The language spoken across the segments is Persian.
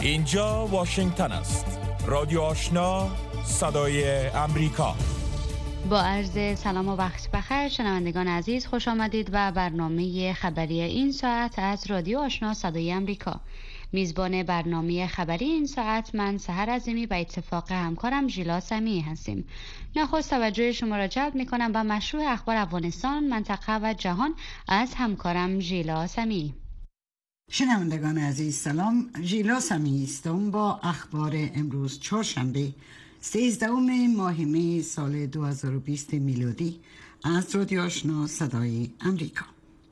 اینجا واشنگتن است. رادیو آشنا، صدای امریکا. با عرض سلام و وقت بخیر شنوندگان عزیز، خوش آمدید و برنامه خبری این ساعت از رادیو آشنا صدای امریکا. میزبان برنامه خبری این ساعت من سحر عظیمی و اتفاق همکارم ژیلا سمیعی هستیم. نخست توجه شما را جلب می‌کنم به مشروع اخبار افغانستان، منطقه و جهان از همکارم ژیلا سمیعی. شنوندگان عزیز سلام، ژیلا سمیعی هستم با اخبار امروز چهارشنبه 13 ماه می سال 2020 میلادی از رادیو آشنا صدای امریکا.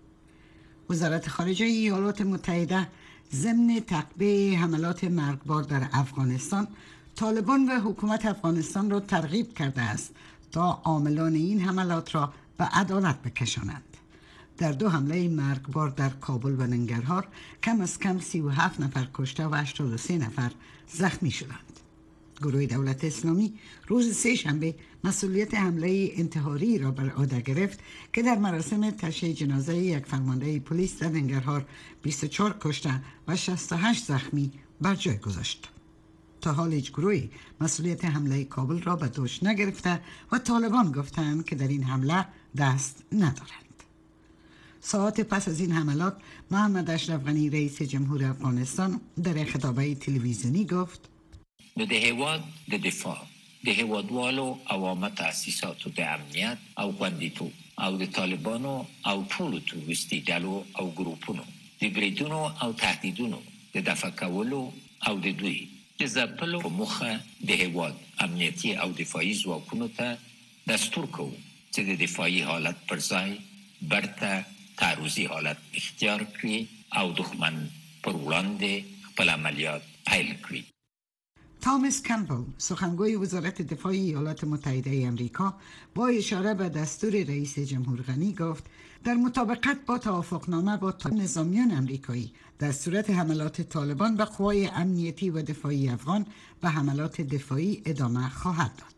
وزارت خارجه ایالات متحده ضمن تعقیب حملات مرگبار در افغانستان، طالبان و حکومت افغانستان را ترغیب کرده است تا عاملان این حملات را به عدالت بکشانند. در 2 حمله مرگبار در کابل و ننگرهار کم از کم 37 نفر کشته و 83 نفر زخمی شدند. گروه دولت اسلامی روز سه‌شنبه مسئولیت حمله انتحاری را بر عهده گرفت که در مراسم تشییع جنازه یک فرمانده پلیس در ننگرهار 24 کشته و 68 زخمی بر جای گذاشت. تا حال هیچ گروهی مسئولیت حمله کابل را به دوش نگرفته و طالبان گفتند که در این حمله دست ندارند. ساعت پس از این حملات محمد اشرف غنی رئیس جمهور افغانستان در خطابه تلویزیونی گفت: د هیواد د دفاع د هیوادوالو عوامه تاسیساتو د امنیت او خوندیتوب او د طالبانو او ټولو تروریستي ډلو او ګروپونو د بریدونو او تهدیدونو د دفع کولو او د دوی د ځپلو په موخه د هیواد امنیتي او دفاعي ځواکونو ته دستور کوو چې د دفاعي حالت پر ځای برته تعرضي حالت اختیار کړي او دښمن پر وړاندې خپل عملیات پیل کړي. تامس کمپل، سخنگوی وزارت دفاع ایالات متحده آمریکا، با اشاره به دستور رئیس جمهور غنی گفت در مطابقت با توافقنامه با نظامیان آمریکایی در صورت حملات طالبان به قوای امنیتی و دفاعی افغان و حملات دفاعی ادامه خواهد داد.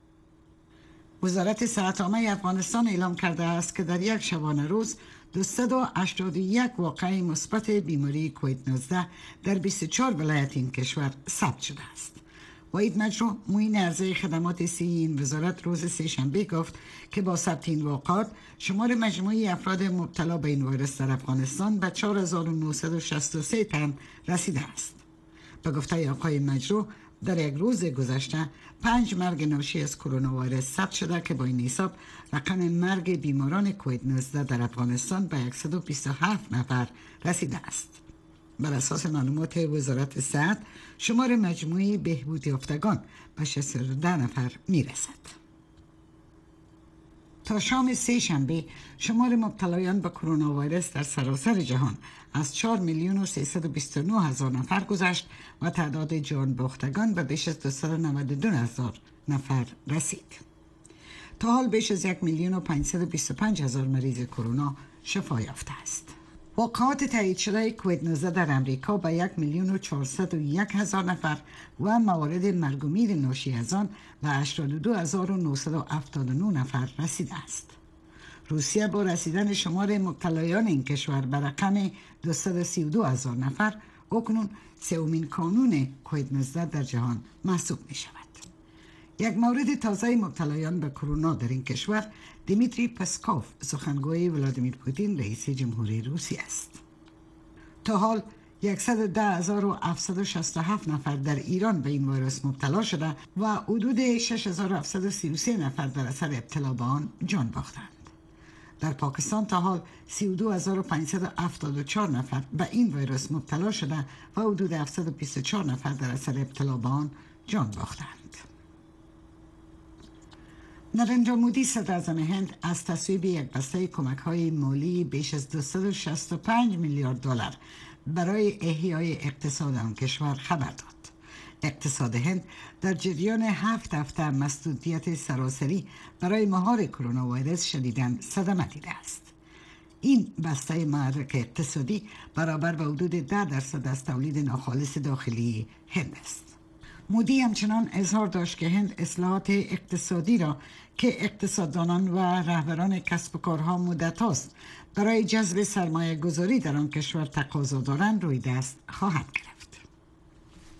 وزارت صحت عامه افغانستان اعلام کرده است که در یک شبانه روز 281 واقعه مثبت بیماری کووید 19 در 24 ولایت این کشور ثبت شده است. وحید مجروح، معین عرضه خدمات صحی این وزارت روز سه‌شنبه گفت که با ثبت این واقعات شمار مجموعی افراد مبتلا به این ویروس در افغانستان به 4963 تن رسیده است. به گفته آقای مجروح، در یک روز گذشته 5 مرگ ناشی از کرونا ویروس ثبت شده که با این حساب رقم مرگ بیماران کووید 19 در افغانستان به 127 نفر رسیده است. بر اساس معلومات وزارت صحت، شمار مجموعی بهبود یافتگان به 62 نفر میرسد. تا شام سه‌شنبه شمار مبتلایان به کرونا ویروس در سراسر جهان از 4,329,000 نفر گذشت و تعداد جان باختگان به بیش از 292,000 نفر رسید. تا حال بیش از 1,525,000 مریض کرونا شفا یافته است. واقعات تایید شده کووید 19 در امریکا به 1,401,000 نفر و موارد مرگ و میر ناشی از آن به 82,979 نفر رسیده است. روسیه با رسیدن شمار مبتلایان این کشور به رقم 232,000 نفر اکنون سومین کانون کووید 19 در جهان محسوب می شود. یک مورد تازه مبتلایان به کرونا در این کشور دیمیتری پسکوف، سخنگوی ولادیمیر پوتین رئیس جمهوری روسیه است. تا حال 110,767 نفر در ایران به این ویروس مبتلا شده و حدود 6,733 نفر در اثر ابتلا به آن جان باختند. در پاکستان تا حال 32,574 نفر به این ویروس مبتلا شده و حدود 724 نفر در اثر ابتلا به آن جان باختند. نریندرا مودی، صدراعظم هند، از تصویب یک بسته کمک‌های مالی بیش از 265 میلیارد دلار برای احیای اقتصاد آن کشور خبر داد. اقتصاد هند در جریان 7 هفته مسدودیت سراسری برای مهار کرونا ویروس شدیداً صدمه دیده است. این بسته محرک اقتصادی برابر به حدود 10% از تولید ناخالص داخلی هند است. مودی همچنان اظهار داشت که هند اصلاحات اقتصادی را که اقتصاددانان و رهبران کسب و کارها مدت است برای جذب سرمایه گذاری در آن کشور تقاضا دارند روی دست خواهد گرفت.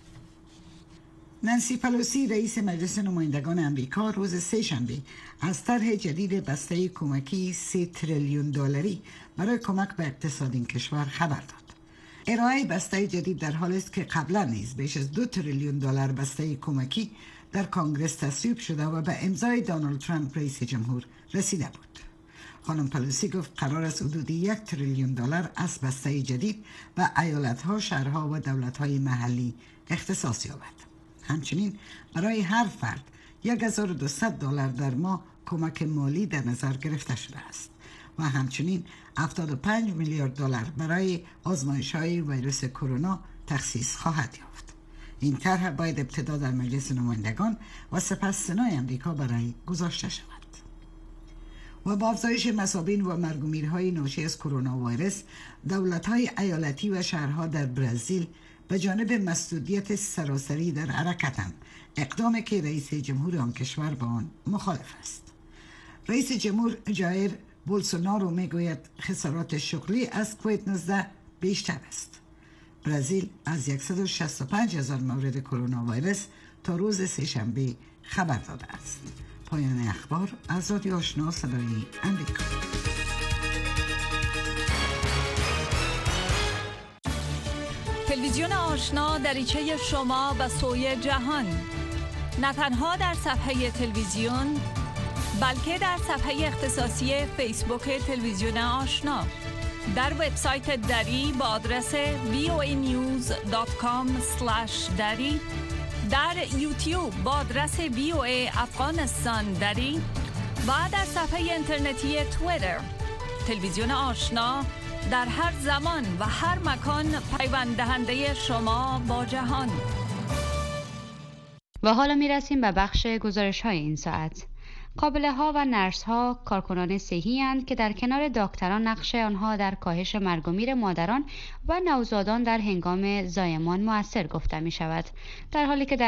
نانسی پلوسی رئیس مجلس نمایندگان امریکا روز سه‌شنبه از طرح جدید بسته کمکی 3 تریلیون دلاری برای کمک به اقتصاد این کشور خبر داد. ارائه بسته جدید در حالی است که قبلا نیز بیش از 2 تریلیون دلار بسته کمکی در کنگره تصویب شده و به امضای دونالد ترامپ رئیس جمهور رسیده بود. خانم پلوسی گفت قرار است حدود 1 تریلیون دلار از بسته جدید به ایالت‌ها، شهرها و دولت‌های محلی اختصاص یابد. همچنین برای هر فرد 1200 دلار در ماه کمک مالی در نظر گرفته شده است و همچنین 75 میلیارد دلار برای آزمایش‌های ویروس کرونا تخصیص خواهد یافت. این طرح باید ابتدا در مجلس نمایندگان و سپس سنای امریکا برای گذاشته شود. و با افزایش مصابین و مرگ و میرهای ناشی از کرونا ویروس، دولت‌های ایالتی و شهرها در برزیل به جانب مسدودیت سراسری در حرکتند، اقدامی که رئیس جمهور آن کشور با آن مخالف است. رئیس جمهور جایر بولسونارو میگوید خسارات شغلی از کووید 19 بیشتر است. برزیل از 165,000 مورد کرونا ویروس تا روز سه‌شنبه خبر داده است. پایان اخبار از رادیو آشنا صدای امریکا. تلویزیون آشنا دریچه شما به سوی جهان، نه تنها در صفحه تلویزیون بلکه در صفحه اختصاصی فیسبوک تلویزیون آشنا، در وبسایت دری با آدرس voanews.com/dari، در یوتیوب با آدرس VOA افغانستان دری و در صفحه اینترنتی توییتر. تلویزیون آشنا در هر زمان و هر مکان پیوند دهنده شما با جهان. و حالا میرسیم به بخش گزارش های این ساعت. قابله ها و نرس ها کارکنان صحی اند که در کنار دکتران نقش آنها در کاهش مرگ و میر مادران و نوزادان در هنگام زایمان مؤثر گفته می شود. در حالی که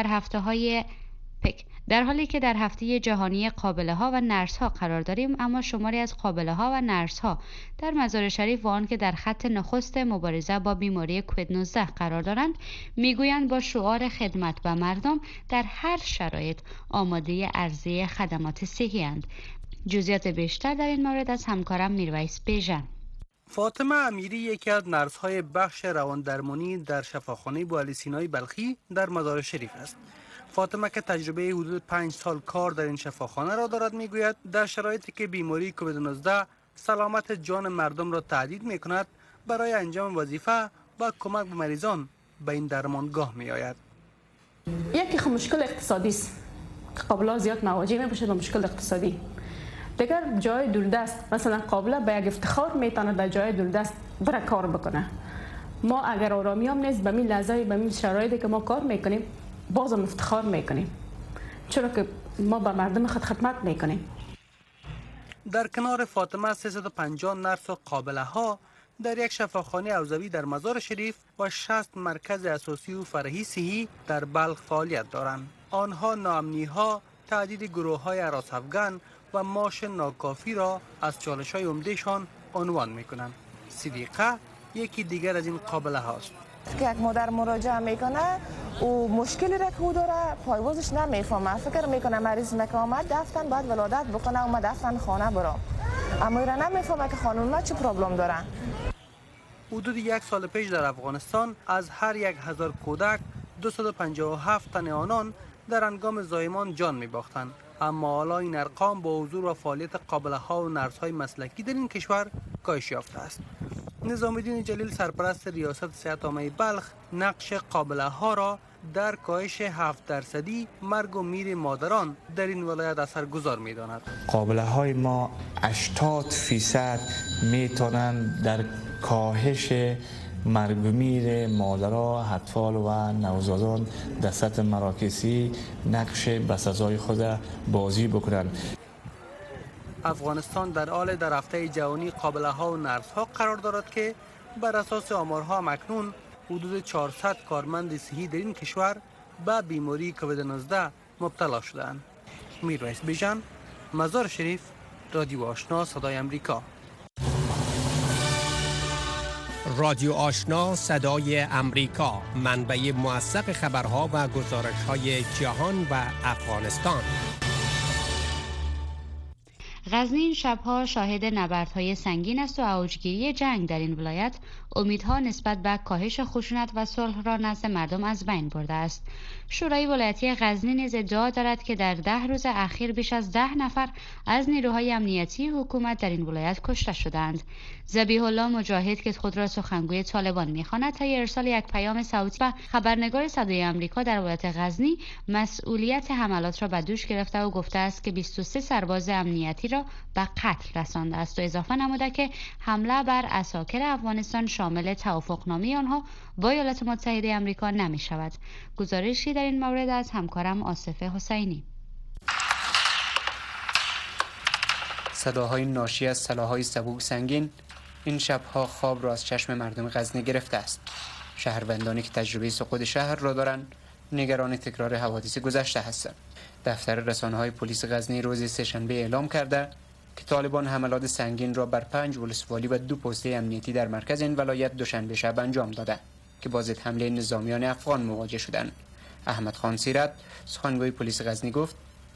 در هفته جهانی قابله ها و نرس ها قرار داریم، اما شماری از قابله ها و نرس ها در مزار شریف و آن که در خط نخست مبارزه با بیماری کووید 19 قرار دارند میگویند با شعار خدمت به مردم در هر شرایط آماده عرضه خدمات صحی اند. جزئیات بیشتر در این مورد از همکارم میرویس بیژن. فاطمه امیری یکی از نرس‌های بخش رواندرمانی در شفاخانه بوعلی سینای بلخی در مزار شریف است. فاطمه که تجربه حدود 5 سال کار در این شفاخانه را دارد میگوید در شرایطی که بیماری کووید 19 سلامت جان مردم را تهدید میکند، برای انجام وظیفه و کمک به مریضان به این درمانگاه می آید. یکی مشکل اقتصادی است که قابله زیاد مواجه می باشد با مشکل اقتصادی. دیگر جای دوردست، مثلا قابله به یک افتخار میتونه در جای دوردست بره کار بکنه. ما اگر آرامی هم نیست به می لحظه به می شرایطی که ما کار میکنیم بازم افتخار میکنیم، چرا که ما به مردم خدمت میکنیم. در کنار فاطمه 350 نرس و قابله ها در یک شفاخانه عوضوی در مزار شریف و 60 مرکز اساسی و فرعی صحی در بلخ فعالیت دارند. آنها ناامنی ها، تعدید گروه های هراس افغان و معاش ناکافی را از چالش های عمدهشان عنوان میکنند. صدیقه یکی دیگر از این قابله هاست. که یک مادر مراجعه میکنه و مشکلی را که او داره پایوازش نمیفهمه، فکر میکنه مریض که آمد دفتن باید ولادت بکنه و ما دفتن خانه برو، اما او را نمیفهمه که خانم ما چه پرابلم داره. حدود 1 سال پیش در افغانستان از هر 1000 کودک 257 تن آنان در هنگام زایمان جان میباختند، اما حالا این ارقام با حضور و فعالیت قابله ها و نرس های مسلکی در این کشور کاهش یافته است. نظام الدین جلیل سرپرست ریاست صحت عامه بلخ نقش قابله ها را در کاهش 7% مرگ و میر مادران در این ولایت اثرگذار می‌داند. قابله های ما 80% میتونند در کاهش مرگ و میر مادرها، اطفال و نوزادان در سطح مراکزی نقش بسزای خود بازی بکنند. افغانستان در حال در هفته جهانی قابله ها و نرس ها قرار دارد که بر اساس آمارها مکنون حدود 400 کارمند صحی در این کشور به بیماری کووید 19 مبتلا شدند. میرویس بیژن، مزار شریف، رادیو آشنا صدای امریکا. رادیو آشنا صدای امریکا، منبع موثق خبرها و گزارش‌های جهان و افغانستان. غزنی این شبها شاهد نبردهای سنگین است و اوجگیری جنگ در این ولایت امیدها نسبت به کاهش خشونت و صلح را نزد مردم از بین برده است. شورای ولایتی غزنی نیز ادعا دارد که در 10 روز اخیر بیش از 10 نفر از نیروهای امنیتی حکومت در این ولایت کشته شدند. ذبیح الله مجاهد که خود را سخنگوی طالبان می‌خواند طی ارسال یک پیام صوتی و خبرنگار صدای آمریکا در ولایت غزنی مسئولیت حملات را به دوش گرفته و گفته است که 23 سرباز امنیتی را به قتل رسانده است و اضافه نموده که حمله بر عساکر افغانستان شامل توافقنامه آنها با ایالات متحده آمریکا نمی شود. گزارشی در این مورد از همکارم آصف حسینی. صداهای ناشی از سلاح‌های سبوک سنگین این شبها خواب را از چشم مردم غزنی گرفته است. شهروندانی که تجربه سقوط شهر را دارند نگران تکرار حوادث گذشته هستند. دفتر رسانه‌های پلیس غزنی روز سه‌شنبه اعلام کرده که طالبان حملات سنگین را بر 5 ولسوالی و 2 پست امنیتی در مرکز این ولایت دوشنبه شب انجام داده که با ضد حمله نظامیان افغان مواجه شدند. احمد خان سیرت سخنگوی پلیس غزنی گفت: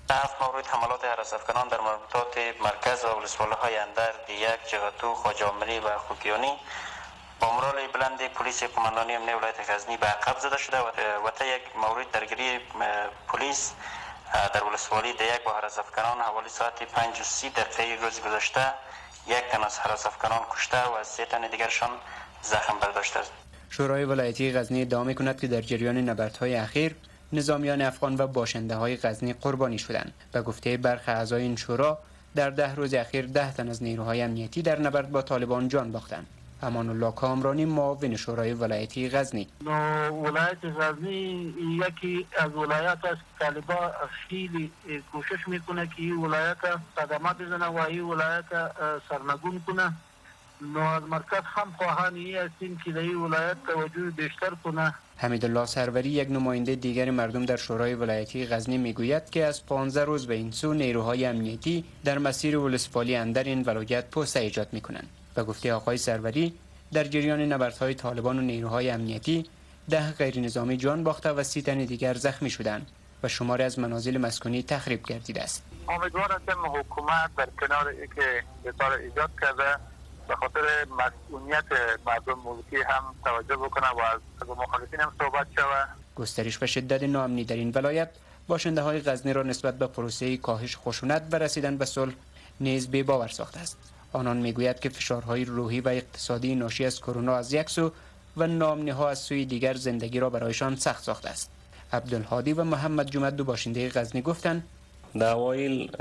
7 مورد حملات هراس‌افکنان در مناطق مرکز و ولسوالی‌های اندر، دیگ، جغتو، خواجه عامری و خوکیانی با مورال بلند پلیس قماندانی امنیت ولایت غزنی به عقب زده شده و تا یک مورد درگیری پلیس در ولسوالی دیگ با هراس‌افکنان حوالی ساعت 5:30 روز گذشته یک تن از هراس‌افکنان کشته و 3 تن دیگرشان زخم برداشته است. شورای ولایتی غزنی ادعا می‌کند که در جریان نبردهای اخیر نظامیان افغان و باشنده‌های غزنی قربانی شدند. به گفته برخی اعضای این شورا در 10 روز اخیر 10 تن از نیروهای امنیتی در نبرد با طالبان جان باختند. امان الله کامرانی معاون شورای ولایتی غزنی: ولایت غزنی یکی از ولایات است که طالبان خیلی کوشش میکنه که این ولایت صدمه بزنه و این ولایت سرنگون کنه. نو از مرکز هم خواهانی هستیم که در این ولایت توجه بیشتر کنه. حمیدالله سروری یک نماینده دیگر مردم در شورای ولایتی غزنی میگوید که از 15 روز به این سو نیروهای امنیتی در مسیر ولسوالی اندر این ولایت پست ایجاد میکنند. به گفته آقای سروری در جریان نبردهای طالبان و نیروهای امنیتی 10 غیر نظامی جان باخته و 30 تن دیگر زخمی شدند و شماری از منازل مسکونی تخریب گردیده است. امیدوارم که حکومت در کنار اینکه بسیار ایجاد کرده به خاطر مسئولیت مردم ملکی هم توجه بکنه و از مخالفین هم صحبت شود. گسترش و شدت ناامنی در این ولایت باشنده های غزنی را نسبت به پروسه کاهش خشونت و رسیدن به صلح نیز بی‌باور ساخته است. آنان میگوید که فشارهای روحی و اقتصادی ناشی از کرونا از یک سو و ناامنی‌ها از سوی دیگر زندگی را برایشان سخت ساخته است. عبدالهادی و محمد جمعه دو باشنده غزنی گفتند: در اوایل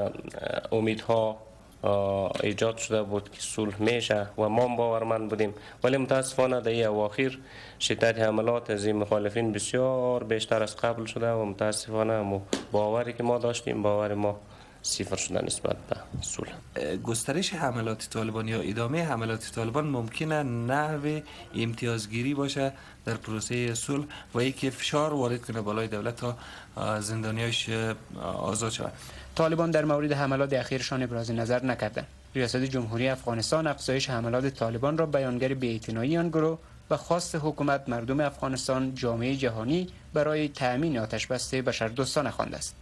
امیدها ایجاد شده بود که صلح میشه و ما باورمند بودیم، ولی متاسفانه در این اواخر شدت حملات از مخالفین بسیار بیشتر از قبل شده و متاسفانه باوری که ما داشتیم باور ما صفر شده نسبت به صلح. گسترش حملات طالبان یا ادامه حملات طالبان ممکنه نحو امتیازگیری باشه در پروسه صلح و اینکه فشار وارد کنه بالای دولت تا زندانیاش آزاد شود. طالبان در مورد حملات اخیرشان ابراز نظر نکردند. ریاست جمهوری افغانستان افزایش حملات طالبان را بیانگر بی‌اعتنایی آن گروه و خواست حکومت مردم افغانستان جامعه جهانی برای تأمین آتشبس بشردوستانه خوانده است.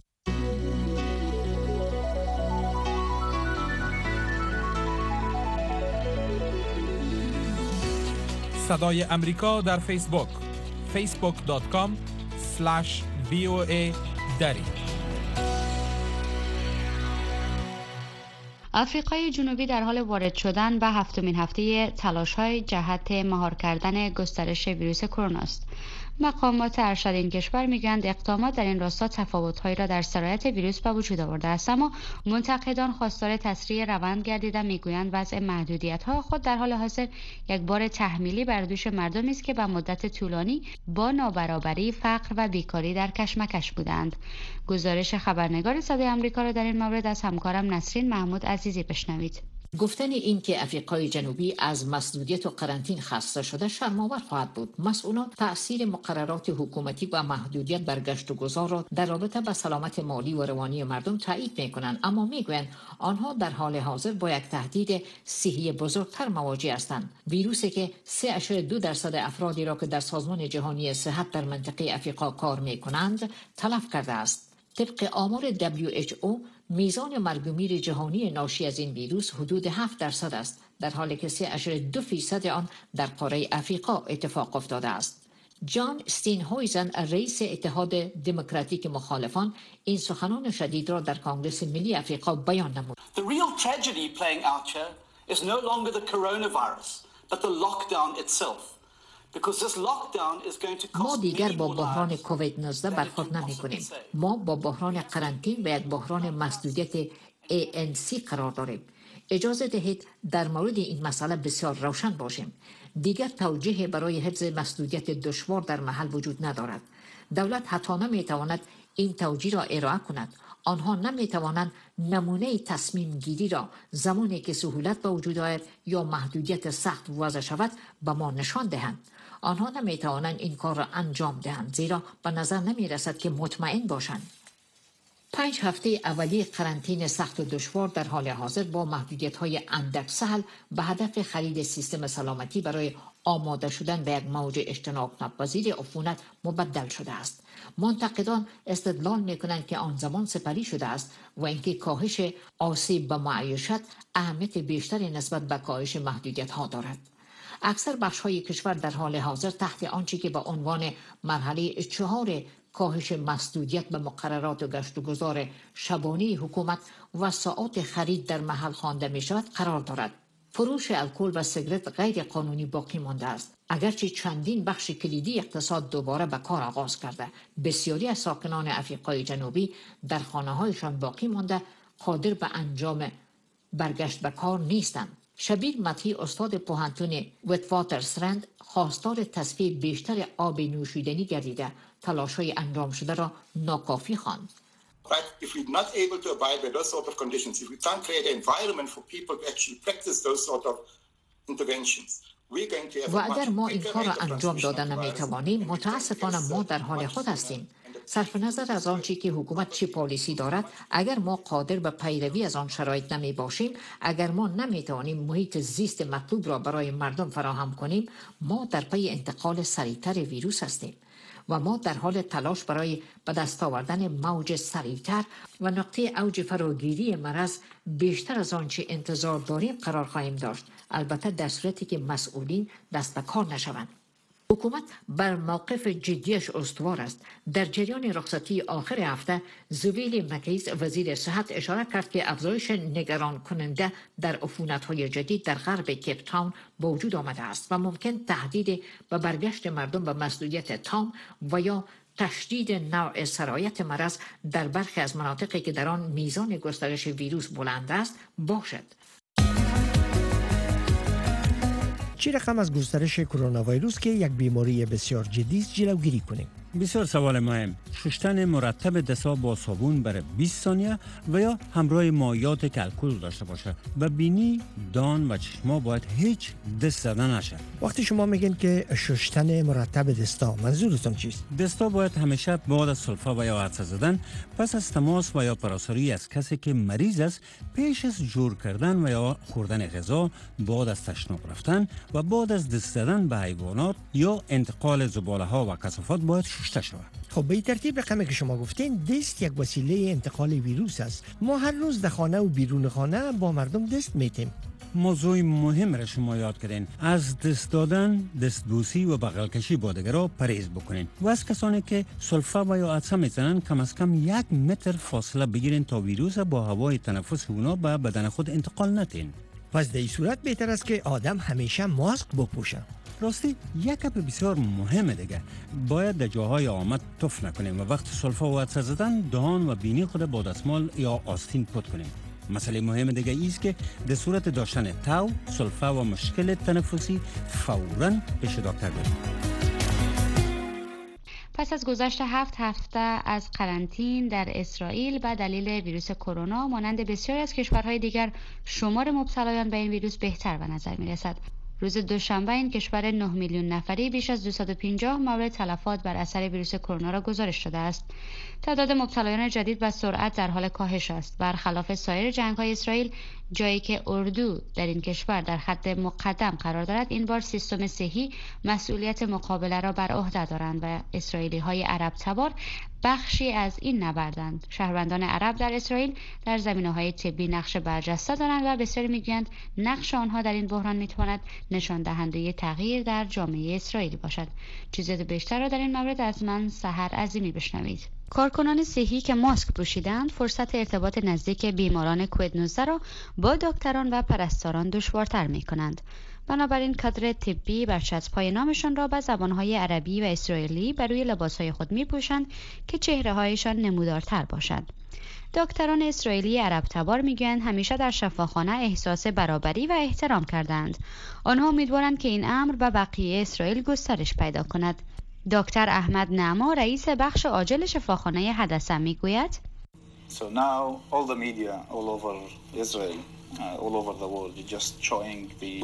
صدای امریکا در فیسبوک facebook.com/VOA دری. آفریقای جنوبی در حال وارد شدن به 7مین هفته تلاش‌های جهت مهار کردن گسترش ویروس کرونا است. مقامات ارشد این کشور میگویند اقدامات در این راستا تفاوت‌هایی را در سرایت ویروس به وجود آورده است، اما منتقدان خواستار تسریع روند گردیده میگویند وضع محدودیت‌ها خود در حال حاضر یک بار تحمیلی بر دوش مردمی است که به مدت طولانی با نابرابری، فقر و بیکاری در کشمکش بودند. گزارش خبرنگار صدای آمریکا را در این مورد از همکارم نسرین محمود عزیزی بشنوید. گفتن این که آفریقای جنوبی از مسدودیت و قرنطین خسته شده شرم‌آور خواهد بود. مسئولان تأثیر مقررات حکومتی و محدودیت بر گشت و گذار را در رابطه با سلامت مالی و روانی مردم تایید می‌کنند، اما می‌گویند آنها در حال حاضر با یک تهدید صحی بزرگتر مواجه هستند. ویروسی که 3.2% افرادی را که در سازمان جهانی صحت در منطقه آفریقا کار می‌کنند تلف کرده است. طبق آمار WHO میزان مرگ و میر جهانی ناشی از این ویروس حدود 7% است، در حالی که 3.2% آن در قاره آفریقا اتفاق افتاده است. جان استینهویزن رئیس اتحاد دموکراتیک مخالفان این سخنان شدید را در کنگره ملی آفریقا بیان نمود. The real tragedy playing out here is no longer the coronavirus but the lockdown itself. ما دیگر با بحران کووید 19 برخورد نمی کنیم. ما با بحران قرنطین و یک بحران مسدودیت ANC قرار داریم. اجازه دهید در مورد این مسئله بسیار روشن باشیم. دیگر توجیه برای حفظ مسدودیت دشوار در محل وجود ندارد. دولت حتی نمی تواند این توجیه را ارائه کند. آنها نمی توانند نمونه تصمیم گیری را زمانی که سهولت به وجود آید یا محدودیت سخت وضع شود به ما نشان دهند. آنها نمی توانند این کار را انجام دهند، زیرا به نظر نمی رسد که مطمئن باشند. 5 هفته اولیه قرنطین سخت و دشوار در حال حاضر با محدودیت‌های اندک سهل به هدف خرید سیستم سلامتی برای آماده شدن به یک موج اجتناب ناپذیر عفونت مبدل شده است. منتقدان استدلال می‌کنند که آن زمان سپری شده است و اینکه کاهش آسیب به معیشت اهمیت بیشتری نسبت به کاهش محدودیت‌ها دارد. اکثر بخش‌های کشور در حال حاضر تحت آنچه که به عنوان مرحله 4 کاهش مسدودیت به مقررات و گشت و گذار شبانه حکومت و ساعات خرید در محل خوانده می شود قرار دارد. فروش الکل و سیگرت غیر قانونی باقی مانده است. اگرچه چندین بخش کلیدی اقتصاد دوباره به کار آغاز کرده، بسیاری از ساکنان آفریقای جنوبی در خانه‌هایشان باقی مانده قادر به انجام برگشت به کار نیستند. شبیر مطیع استاد پوهنتون ویتواترسرند خواستار تصفیه بیشتر آب نوشیدنی گردیده تلاش‌های انجام شده را ناکافی خواند. But if we're not able to abide by those sort of conditions, if we can't create an environment for people to actually practice those sort of interventions, we're going to have و اگر ما این کار را انجام داده نمی‌توانیم، متاسفانه ما در حال خود هستیم. صرف نظر از آنچه که حکومت چه پالیسی دارد، اگر ما قادر به پیروی از آن شرایط نمی باشیم، اگر ما نمی توانیم محیط زیست مطلوب را برای مردم فراهم کنیم، ما در پی انتقال سریعتر ویروس هستیم و ما در حال تلاش برای به دست آوردن موج سریعتر و نقطه اوج فراگیری مرض بیشتر از آنچه انتظار داریم قرار خواهیم داشت، البته در صورتی که مسئولین دست به کار نشوند. حکومت بر موقف جدیش استوار است. در جریان رخصتی آخر هفته زویل مکیز وزیر صحت اشاره کرد که افزایش نگران کننده در عفونت‌های جدید در غرب کیپ تاون به وجود آمده است و ممکن تهدید به برگشت مردم به مسدودیت تام و یا تشدید نوع سرایت مرض در برخی از مناطقی که در آن میزان گسترش ویروس بلند است باشد. چه رقم از گسترش کرونا ویروس که یک بیماری بسیار جدی است جلوگیری کنیم؟ بسیار سوال مهم. شستن مرتب دست‌ها با صابون برای 20 ثانیه و یا همراه مایعات که الکل داشته باشه و بینی، دان و چشما باید هیچ دست زدن نشه. وقتی شما میگین که شستن مرتب دستا، منظورتون چیست؟ دستا باید همیشه بعد از سلفه و یا عطسه زدن، پس از تماس و یا پراساری از کسی که مریض است، پیش از جور کردن و یا خوردن غذا، بعد از تشناب رفتن و بعد از دست زدن به حیوانات یا انتقال زباله ها و کثافات باید شسته شود. خب به این ترتیب رقمی که شما گفتین، دست یک وسیله انتقال ویروس است. ما هر روز در خانه و بیرون خانه با مردم دست میتیم. موضوع مهم را شما یاد کردین. از دست دادن، دستبوسی و بغل کشی با دیگران پرهیز بکنین و از کسانی که سلفه و یا عطسه میزنن کم از کم 1 متر فاصله بگیرین تا ویروس با هوای تنفس اونا به بدن خود انتقال ندین. پس در این صورت بهتر است که آدم همیشه ماسک بپوشه. راستی یک گپ بسیار مهمه دیگه، باید در جاهای آمد تف نکنیم و وقت سلفه و عطسه زدن دهان و بینی خود با دستمال یا آستین پاک کنیم. مسئله مهم دیگه ایست که در صورت داشتن تاو، سلفه و مشکل تنفسی فوراً پیش دکتر بریم. پس از گذشت 7 هفته از قرنطینه در اسرائیل به دلیل ویروس کرونا، مانند بسیاری از کشورهای دیگر شمار مبتلایان به این ویروس بهتر به نظر می رسد. روز دوشنبه این کشور 9 میلیون نفری بیش از 250 مورد تلفات بر اثر ویروس کرونا را گزارش داده است. تعداد مبتلایان جدید به سرعت در حال کاهش است. برخلاف سایر جنگ‌های اسرائیل، جایی که اردو در این کشور در خط مقدم قرار دارد، این بار سیستم صحی مسئولیت مقابله را بر عهده دارند و اسرائیلی‌های عرب تبار بخشی از این نبردند. شهروندان عرب در اسرائیل در زمینه‌های طبی نقش برجسته دارند و بسیاری می‌گویند نقش آنها در این بحران می‌تواند نشان دهنده تغییر در جامعه اسرائیلی باشد. چیزی بیشتر را در این مورد از من سحر عظیمی بشنوید. کارکنان صحی که ماسک پوشیدند فرصت ارتباط نزدیک بیماران کووید 19 را با دکتران و پرستاران دشوارتر می‌کنند. بنابراین کادر طبی برچسب‌های نامشان را به زبان‌های عربی و اسرائیلی بر روی لباس‌های خود می‌پوشند که چهره‌هایشان نمودارتر باشد. دکتران اسرائیلی عرب تبار میگویند همیشه در شفاخانه احساس برابری و احترام کردند. آنها امیدوارند که این امر به بقیه اسرائیل گسترش پیدا کند. دکتر احمد نعما رئیس بخش عاجل شفاخانه حدثه میگوید So now all the media all over Israel, all over the world, just showing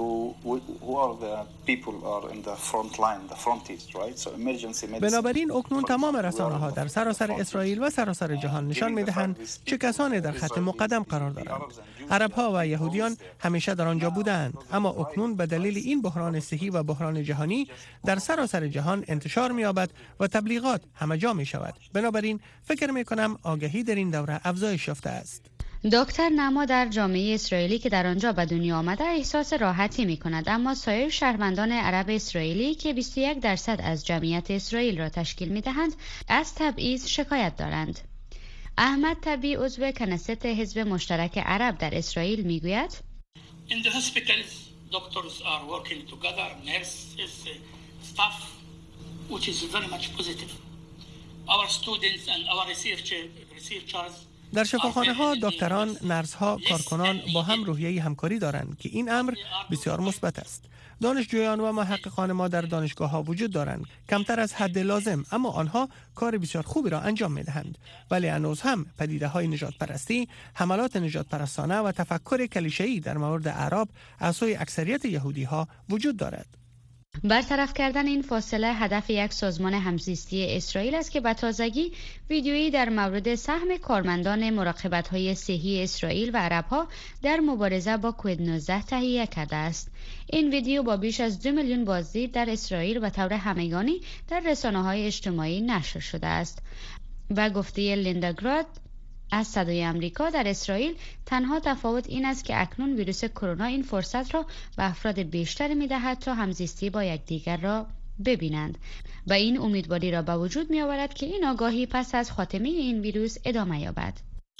who are the people are in the front line, the fronties, right? So emergency medicine. بنابراین اکنون تمام رسانه‌ها در سراسر اسرائیل و سراسر جهان نشان می‌دهند چه کسانی در خط مقدم قرار دارند. عرب‌ها و یهودیان همیشه در آنجا بودند، اما اکنون به دلیل این بحران صحی و بحران جهانی در سراسر جهان انتشار می‌یابد و تبلیغات همه جا می‌شود. بنابراین فکر می‌کنم آگاهی در این دوره افزایش یافته است. دکتر نعما در جامعه اسرائیلی که در آنجا به دنیا آمده احساس راحتی می کند، اما سایر شهروندان عرب اسرائیلی که 21% از جمعیت اسرائیل را تشکیل می دهند از تبعیض شکایت دارند. احمد طبی عضو کنست حزب مشترک عرب در اسرائیل می گوید In the hospitals, doctors are working together, nurses, staff, which is very much positive. Our students and our researchers در شفاخانه ها دکتران، نرس ها، کارکنان با هم روحیه همکاری دارند که این امر بسیار مثبت است. دانشجویان و محققان ما در دانشگاه ها وجود دارند، کمتر از حد لازم، اما آنها کار بسیار خوبی را انجام می دهند. ولی هنوز هم پدیده های نژاد پرستی، حملات نژاد پرستانه و تفکر کلیشه‌ای در مورد اعراب از سوی اکثریت یهودی ها وجود دارد. برطرف کردن این فاصله هدف یک سازمان همزیستی اسرائیل است که به تازگی ویدیویی در مورد سهم کارمندان مراقبت‌های صحی اسرائیل و عرب‌ها در مبارزه با کووید 19 تهیه کرده است. این ویدیو با بیش از 2 میلیون بازدید در اسرائیل و طور همگانی در رسانه‌های اجتماعی نشر شده است. و گفته لیندا گراد از صدای آمریکا، در اسرائیل تنها تفاوت این است که اکنون ویروس کرونا این فرصت را به افراد بیشتری می‌دهد تا همزیستی با یکدیگر را ببینند و این امیدواری را به وجود می‌آورد که این آگاهی پس از خاتمه این ویروس ادامه یابد.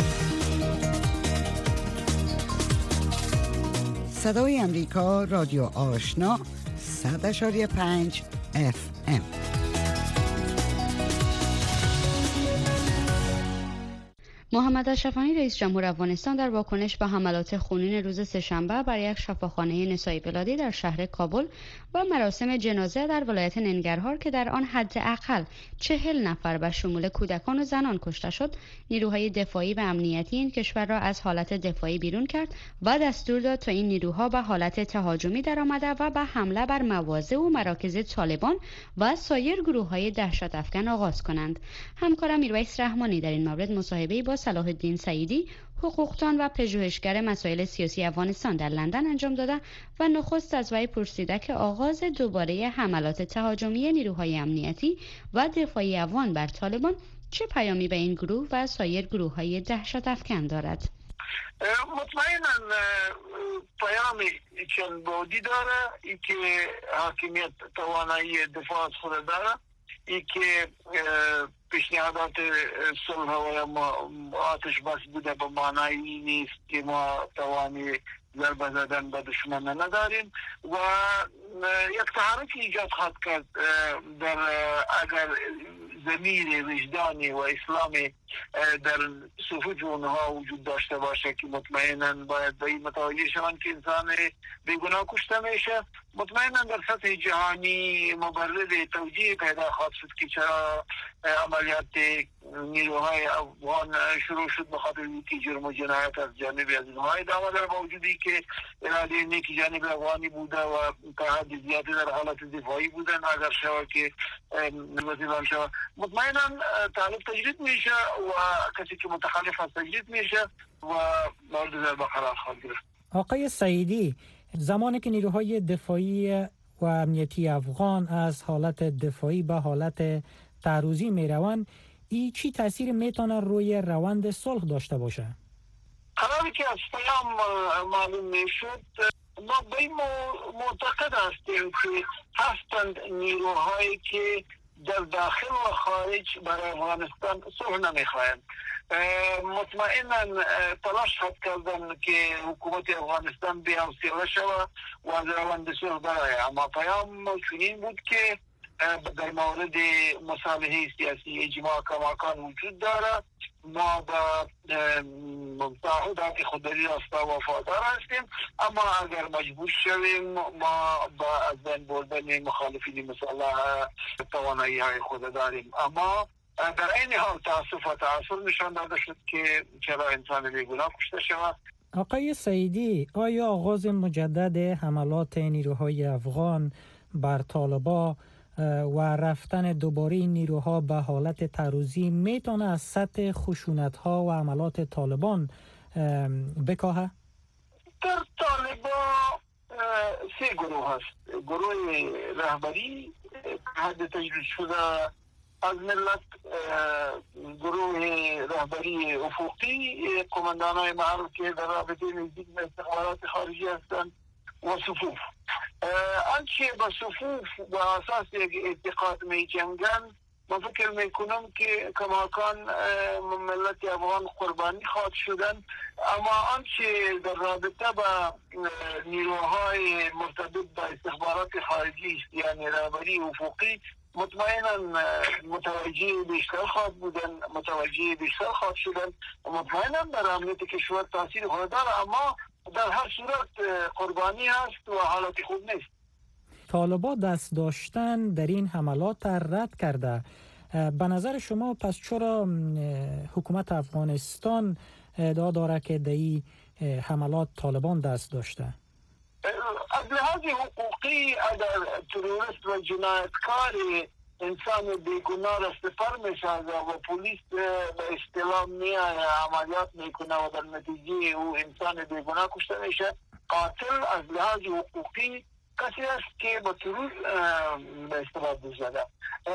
صدای آمریکا، رادیو آشنا، 100.5 FM. محمد اشرفانی رئیس جمهور افغانستان در واکنش به حملات خونین روز سه‌شنبه بر یک شفاخانه نسایی بلادی در شهر کابل و مراسم جنازه در ولایت ننگرهار که در آن حداقل 40 نفر به شمول کودکان و زنان کشته شد، نیروهای دفاعی و امنیتی این کشور را از حالت دفاعی بیرون کرد و دستور داد تا این نیروها به حالت تهاجمی درآمده و به حمله بر مواضع و مراکز طالبان و سایر گروه‌های دهشت افکن آغاز کنند. همکارم میرویس رحمانی در این مورد مصاحبه‌ای با صلاح الدین سعیدی، حقوقدان و پژوهشگر مسائل سیاسی افغانستان در لندن انجام داده و نخست از وی پرسیده که آغاز دوباره حملات تهاجمی نیروهای امنیتی و دفاعی افغان بر طالبان چه پیامی به این گروه و سایر گروه‌های دهشت افکن دارد؟ مطمئنا پیامی چند بعدی داره، ای که حاکمیت توانایی دفاع از خود داره، ای که پیشنهادات صلح و آتش بس بوده به معنی نیست که ما توانی ضربه زدن به دشمن نداریم و یک تحرک ایجاد خواهد کرد در اگر ضمیر وجدانی و اسلامی در صفوف اونها وجود داشته باشه که مطمئنا باید به این متوجه شوند که انسان بیگناه کشته میشه مطمئنا در سطح جهانی مبرر توجیه پیدا خواهد شد که چرا عملیات نیروهای افغان شروع شد به خاطر اینکه جرم و جنایت از جانب از اینها ادامه داره، با وجودی که اراده نیکی جانب افغانی بوده و تا حد زیادی در حالت دفاعی بودن. اگر شود که نوازیدان شود مطمئنا طالب تجدید میشه و کسی که متخلف از تجدید میشه و مورد ضربه قرار خواهد گرفت. آقای سعیدی، زمانی که نیروهای دفاعی و امنیتی افغان از حالت دفاعی به حالت تعرضی می روند، این چی تاثیر میتونه روی روند صلح داشته باشه؟ قراری که از پیام معلوم میشد، ما به این معتقد هستیم که هستند نیروهایی که در داخل و خارج برای افغانستان صلح نمیخواهند. مطمئنا تلاش کردن که حکومت افغانستان بی‌حوصله شود و از روند صلح برای، اما پیام چنین بود که در مورد مصالحه سیاسی اجماع کماکان وجود دارد. ما به تعهدات خودداری راستا وفادار هستیم، اما اگر مجبور شویم ما با از بین بردن مخالفین مسلح توانایی های خود داریم. اما در این حال تأسف و تأثیر نشان داده شد که چرا انسان بیگناه کشته شود. آقای سعیدی، آیا آغاز مجدد حملات نیروهای افغان بر طالبان و رفتن دوباره این نیروها به حالت تعرضی میتونه از سطح خشونت‌ها و عملات طالبان بکاهه؟ در طالبان سه گروه هست. گروه رهبری حد تجدید شده از ملت، گروه رهبری افقی قماندانای معروف که در رابطه نزدیک به استخبارات خارجی هستند و صفوف. آنچه با صفوف و اساس یک اعتقاد می جنگن، من فکر میکنم که کماکان ملت افغان قربانی خواهد شدن، اما آنچه در رابطه با نیروهای مرتبط با استخبارات خارجی یعنی رهبری افقی مطمئنا متوجه بیشتر خواهد بودن، متوجه بیشتر خواهد شدن، مطمئنا در امنیت کشور تاثیر خود داره، اما در هر صورت قربانی هست و حالت خوب نیست. طالبان دست داشتن در این حملات رد کرده. به نظر شما پس چرا حکومت افغانستان ادعا داره که در این حملات طالبان دست داشته؟ از لحاظ حقوقی اگر تروریست و جنایتکار انسان بیگناه را سپر می‌سازه و پلیس به اصطلاح میاد عملیات میکنه و در نتیجه او انسان بیگناه کشته میشه، قاتل از لحاظ حقوقی کسی است که با ترور به اصطلاح زده.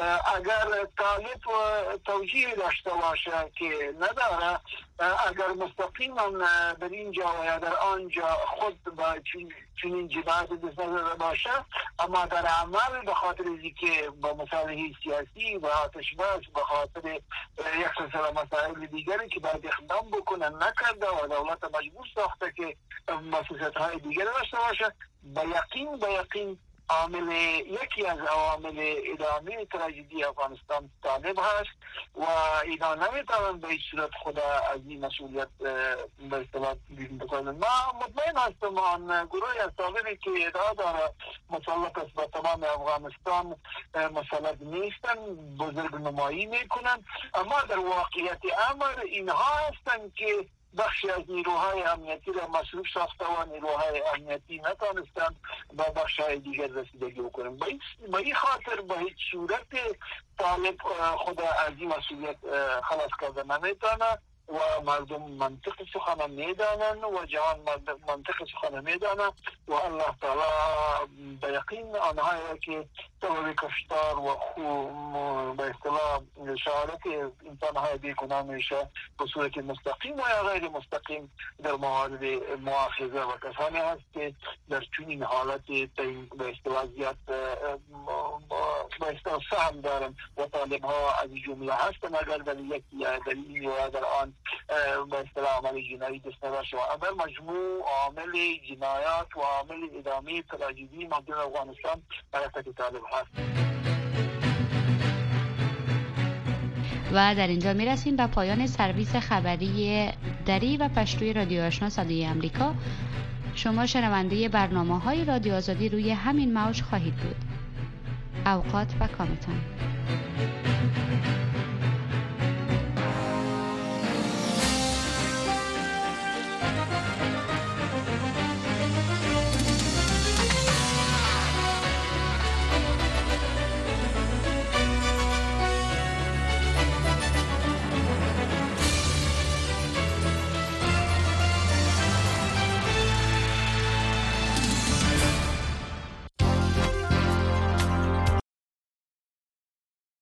اگر طالب توجیه داشته باشه که نداره، اگر مستقیما در اینجا و یا در آنجا خود با چنین جنایت دست نزده باشه، اما در عمل به خاطر اینکه با مصالحه سیاسی و آتشبس به خاطر یک سلسله مسائل دیگری که باید اقدام بکنن نکرده و دولت مجبور ساخته که مسئولیت های دیگری داشته باشه، به یقین عامل یکی از عوامل ادامه تراژدی افغانستان طالب هست و اینا نمیتونن به هیچ صورت خود از این مسئولیت به اصطلاح بیرون بکنن. ما مطمئن هستم آن گروهی از طالبی که ادعا داره مسلط است به تمام افغانستان مسلط نیستن، بزرگ نمایی میکنن، اما در واقعیت امر اینها هستن که بخشی از نیروهای امنیتی را مصروف ساخته و نیروهای امنیتی نتانستند با بخشهای دیگر رسیدگی بکنند. به این خاطر به هیچ صورت طالب خود از این مسئولیت خلاص کرده نمیتونه و مردم منطق سخن میدانند و جهان منطق سخن میدانند و الله تعالی به یقین آنهایی که سبب کشتار و به اصطلاح شهادت انسانهای بیگناه میشه به صورت مستقیم و یا غیر مستقیم در موارد مؤاخذه و کسانی هست که در چنین حالت به اصطلاح زیاد به اصطلاح سهم دارن و طالب ها از جمله هستن اگر در یکی یا در این یا در آن به اصطلاح عمل جنایی دست نباشه و اگر مجموع عامل جنایات و عامل ادامه تراژدی مردم افغانستان حرکت طالب هست. و در اینجا می رسیم به پایان سرویس خبری دری و پشتوی رادیو آشنا صدای امریکا. شما شنونده برنامه‌های رادیو آزادی روی همین موج خواهید بود. اوقات و کامتان.